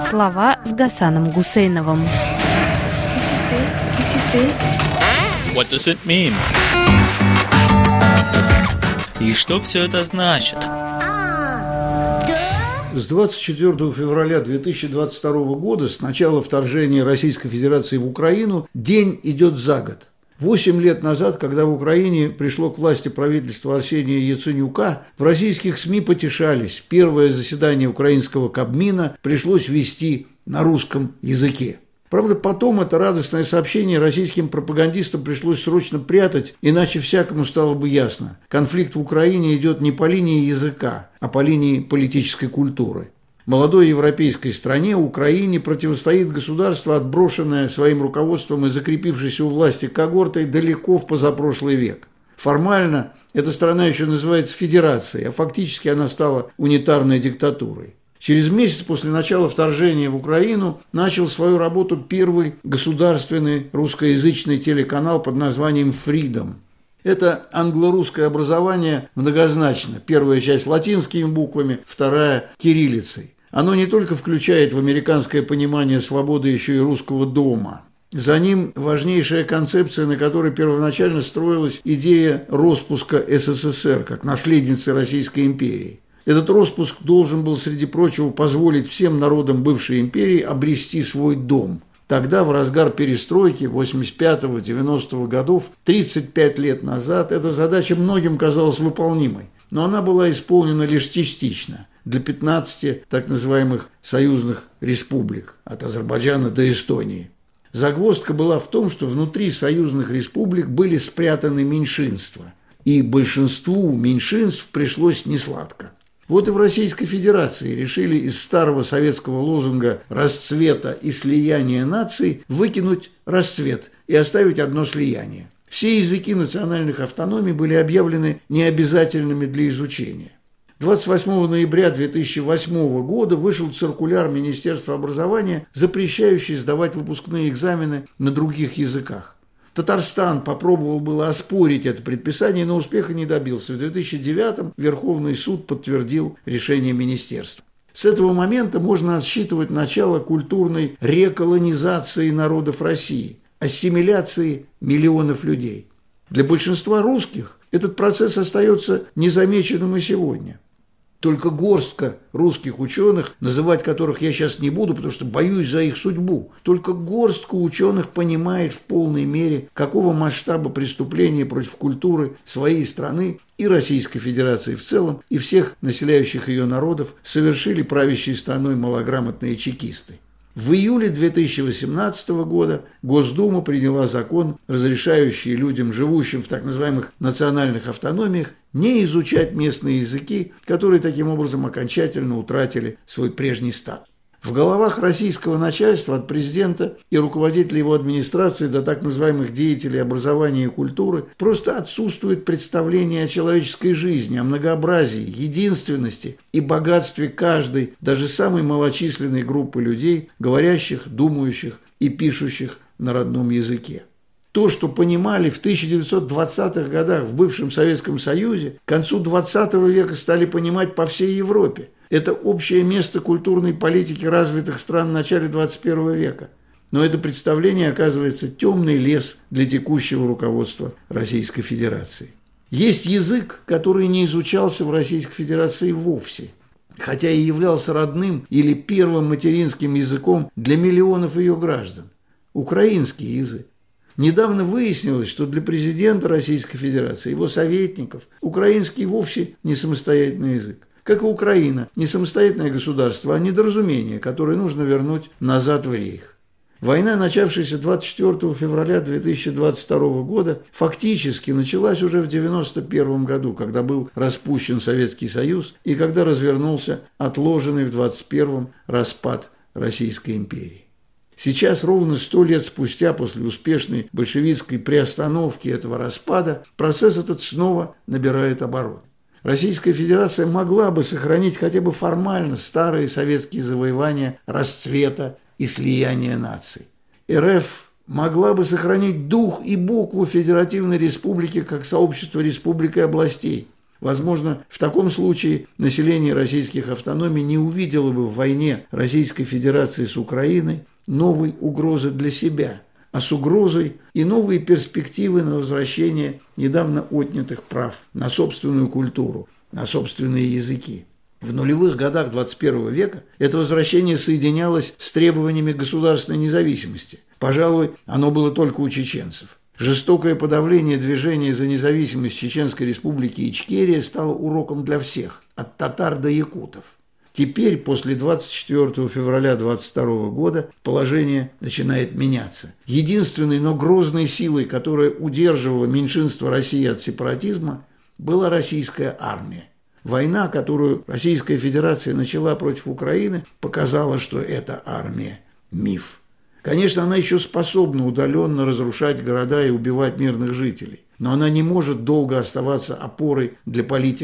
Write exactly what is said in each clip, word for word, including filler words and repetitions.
Слова с Гасаном Гусейновым. What does it mean? И что все это значит? С двадцать четвёртого февраля две тысячи двадцать второго года, с начала вторжения Российской Федерации в Украину, день идет за год. Восемь лет назад, когда в Украине пришло к власти правительство Арсения Яценюка, в российских СМИ потешались. Первое заседание украинского Кабмина пришлось вести на русском языке. Правда, потом это радостное сообщение российским пропагандистам пришлось срочно прятать, иначе всякому стало бы ясно. Конфликт в Украине идет не по линии языка, а по линии политической культуры. Молодой европейской стране, Украине, противостоит государство, отброшенное своим руководством и закрепившееся у власти когортой далеко в позапрошлый век. Формально эта страна еще называется федерацией, а фактически она стала унитарной диктатурой. Через месяц после начала вторжения в Украину начал свою работу первый государственный русскоязычный телеканал под названием Freedom. Это англо-русское образование многозначно. Первая часть латинскими буквами, вторая – кириллицей. Оно не только включает в американское понимание свободы еще и русского дома. За ним важнейшая концепция, на которой первоначально строилась идея распуска СССР как наследницы Российской империи. Этот распуск должен был, среди прочего, позволить всем народам бывшей империи обрести свой дом. Тогда, в разгар перестройки восемьдесят пятого — девяностого годов, тридцать пять лет назад, эта задача многим казалась выполнимой. Но она была исполнена лишь частично для пятнадцати так называемых союзных республик, от Азербайджана до Эстонии. Загвоздка была в том, что внутри союзных республик были спрятаны меньшинства, и большинству меньшинств пришлось несладко. Вот и в Российской Федерации решили из старого советского лозунга «расцвета и слияния наций» выкинуть расцвет и оставить одно слияние. Все языки национальных автономий были объявлены необязательными для изучения. двадцать восьмого ноября две тысячи восьмого года вышел циркуляр Министерства образования, запрещающий сдавать выпускные экзамены на других языках. Татарстан попробовал было оспорить это предписание, но успеха не добился. В две тысячи девятом Верховный суд подтвердил решение министерства. С этого момента можно отсчитывать начало культурной реколонизации народов России, ассимиляции миллионов людей. Для большинства русских этот процесс остается незамеченным и сегодня. Только горстка русских ученых, называть которых я сейчас не буду, потому что боюсь за их судьбу, только горстка ученых понимает в полной мере, какого масштаба преступления против культуры своей страны и Российской Федерации в целом, и всех населяющих ее народов совершили правящей страной малограмотные чекисты. В июле две тысячи восемнадцатого года Госдума приняла закон, разрешающий людям, живущим в так называемых национальных автономиях, не изучать местные языки, которые таким образом окончательно утратили свой прежний статус. В головах российского начальства, от президента и руководителей его администрации до так называемых деятелей образования и культуры, просто отсутствует представление о человеческой жизни, о многообразии, единственности и богатстве каждой, даже самой малочисленной группы людей, говорящих, думающих и пишущих на родном языке. То, что понимали в тысяча девятьсот двадцатых годах в бывшем Советском Союзе, к концу двадцатого века стали понимать по всей Европе. Это общее место культурной политики развитых стран в начале двадцать первого века. Но это представление оказывается темный лес для текущего руководства Российской Федерации. Есть язык, который не изучался в Российской Федерации вовсе, хотя и являлся родным или первым материнским языком для миллионов ее граждан. Украинский язык. Недавно выяснилось, что для президента Российской Федерации, его советников, украинский вовсе не самостоятельный язык. Как и Украина, не самостоятельное государство, а недоразумение, которое нужно вернуть назад в рейх. Война, начавшаяся двадцать четвёртого февраля две тысячи двадцать второго года, фактически началась уже в девяносто первом году, когда был распущен Советский Союз и когда развернулся отложенный в двадцать первом распад Российской империи. Сейчас, ровно сто лет спустя, после успешной большевистской приостановки этого распада, процесс этот снова набирает оборот. Российская Федерация могла бы сохранить хотя бы формально старые советские завоевания расцвета и слияния наций. РФ могла бы сохранить дух и букву Федеративной Республики как сообщество республик и областей. Возможно, в таком случае население российских автономий не увидело бы в войне Российской Федерации с Украиной новой угрозы для себя, а с угрозой и новые перспективы на возвращение недавно отнятых прав на собственную культуру, на собственные языки. В нулевых годах двадцать первого века это возвращение соединялось с требованиями государственной независимости. Пожалуй, оно было только у чеченцев. Жестокое подавление движения за независимость Чеченской Республики Ичкерия стало уроком для всех, от татар до якутов. Теперь, после двадцать четвёртого февраля двадцать второго года, положение начинает меняться. Единственной, но грозной силой, которая удерживала меньшинство России от сепаратизма, была российская армия. Война, которую Российская Федерация начала против Украины, показала, что эта армия – миф. Конечно, она еще способна удаленно разрушать города и убивать мирных жителей, но она не может долго оставаться опорой для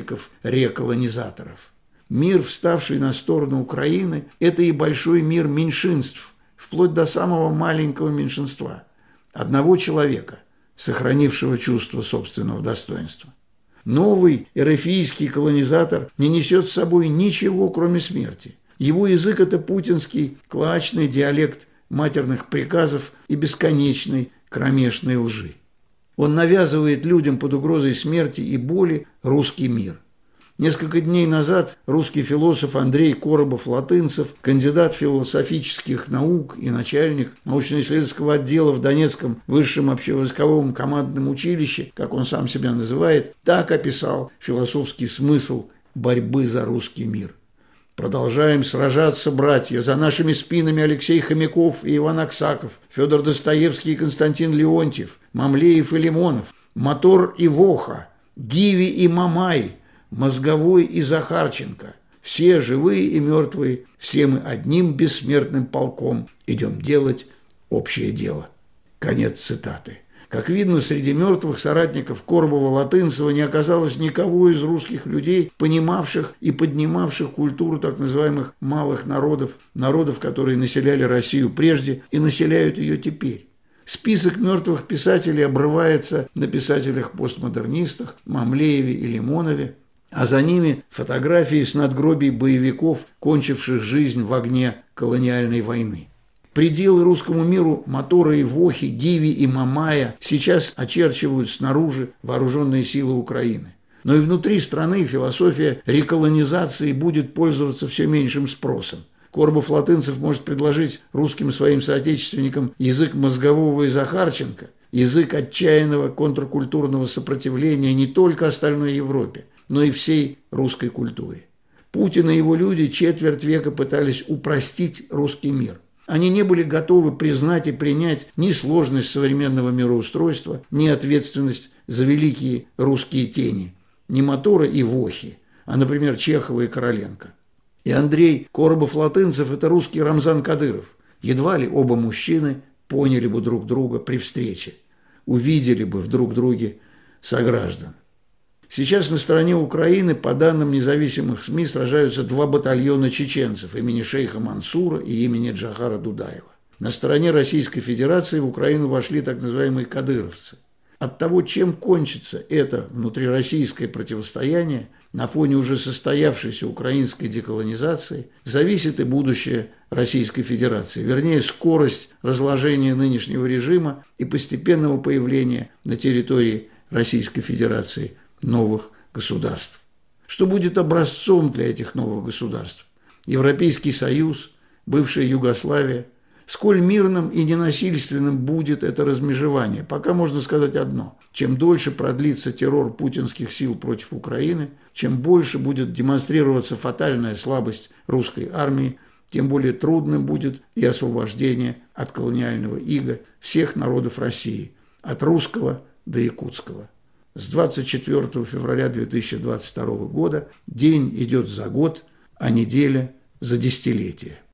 политиков-реколонизаторов. Мир, вставший на сторону Украины, это и большой мир меньшинств, вплоть до самого маленького меньшинства – одного человека, сохранившего чувство собственного достоинства. Новый эрефийский колонизатор не несет с собой ничего, кроме смерти. Его язык – это путинский клоачный диалект матерных приказов и бесконечной кромешной лжи. Он навязывает людям под угрозой смерти и боли русский мир. Несколько дней назад русский философ Андрей Коробов-Латынцев, кандидат философических наук и начальник научно-исследовательского отдела в Донецком высшем общевойсковом командном училище, как он сам себя называет, так описал философский смысл борьбы за русский мир. Продолжаем сражаться, братья, за нашими спинами Алексей Хомяков и Иван Аксаков, Федор Достоевский и Константин Леонтьев, Мамлеев и Лимонов, Мотор и Воха, Гиви и Мамай, Мозговой и Захарченко. Все живые и мертвые, все мы одним бессмертным полком идем делать общее дело. Конец цитаты. Как видно, среди мертвых соратников Коробова-Латынцева не оказалось никого из русских людей, понимавших и поднимавших культуру так называемых малых народов, народов, которые населяли Россию прежде и населяют ее теперь. Список мертвых писателей обрывается на писателях-постмодернистах Мамлееве и Лимонове, а за ними фотографии с надгробий боевиков, кончивших жизнь в огне колониальной войны. Пределы русскому миру Мотора и Вохи, Гиви и Мамая сейчас очерчивают снаружи вооруженные силы Украины. Но и внутри страны философия реколонизации будет пользоваться все меньшим спросом. Коробов-Латынцев может предложить русским своим соотечественникам язык Мозгового и Захарченко, язык отчаянного контркультурного сопротивления не только остальной Европе, но и всей русской культуре. Путин и его люди четверть века пытались упростить русский мир. Они не были готовы признать и принять ни сложность современного мироустройства, ни ответственность за великие русские тени, ни Мотора и Вохи, а, например, Чехова и Короленко. И Андрей Коробов-Латынцев – это русский Рамзан Кадыров. Едва ли оба мужчины поняли бы друг друга при встрече, увидели бы в друг друге сограждан. Сейчас на стороне Украины, по данным независимых СМИ, сражаются два батальона чеченцев имени шейха Мансура и имени Джохара Дудаева. На стороне Российской Федерации в Украину вошли так называемые кадыровцы. От того, чем кончится это внутрироссийское противостояние на фоне уже состоявшейся украинской деколонизации, зависит и будущее Российской Федерации, вернее, скорость разложения нынешнего режима и постепенного появления на территории Российской Федерации новых государств. Что будет образцом для этих новых государств? Европейский Союз, бывшая Югославия. Сколь мирным и ненасильственным будет это размежевание? Пока можно сказать одно. Чем дольше продлится террор путинских сил против Украины, чем больше будет демонстрироваться фатальная слабость русской армии, тем более трудным будет и освобождение от колониального ига всех народов России, от русского до якутского. С двадцать четвёртого февраля две тысячи двадцать второго года день идет за год, а неделя за десятилетие.